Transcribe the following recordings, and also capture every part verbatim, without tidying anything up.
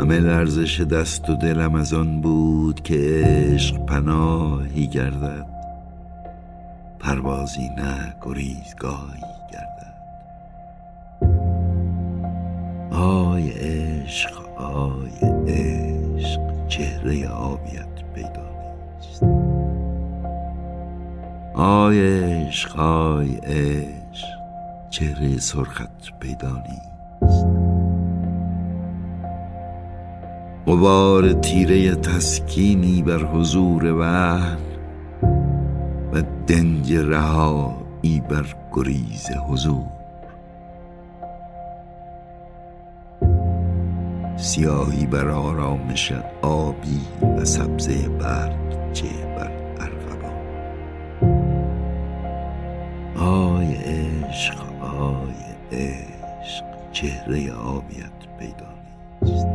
همه لرزش دست و دلم از آن بود که عشق پناهی گردد، پروازی نه گریزگاهی گردد. آی عشق آی عشق، چهره آبیت پیدا نیست. آی عشق آی عشق، چهره سرخت پیدا نیست. غبار تیره تسکینی بر حضور وحل و دنج رهایی بر گریز حضور. سیاهی بر آرامش آبی و سبزه برچه بر ارغوان. آی عشق آی عشق، چهره آبیت پیدا نیست.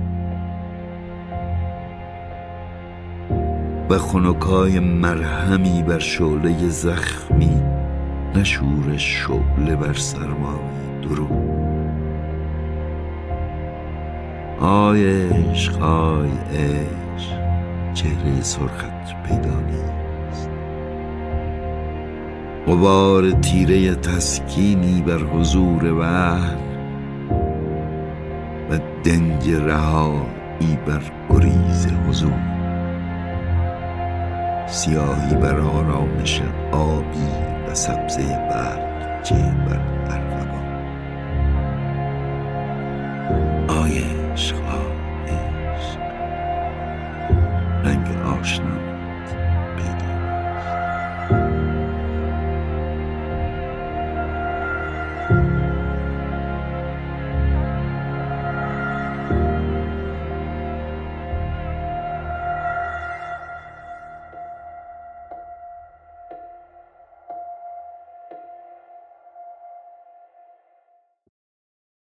و خنکای مرهمی بر شعله زخمی، نشور شعله بر سرمای درو. آی عشق آی عشق، چهره سرخت پیدا نیست. غبار تیره تسکینی بر حضور وحل و دنج رهایی بر گریز حضور. سیاهی بر آرامش آبی و سبزه برچه بر ارغوان. آی عشق آی عشق، رنگ آشنا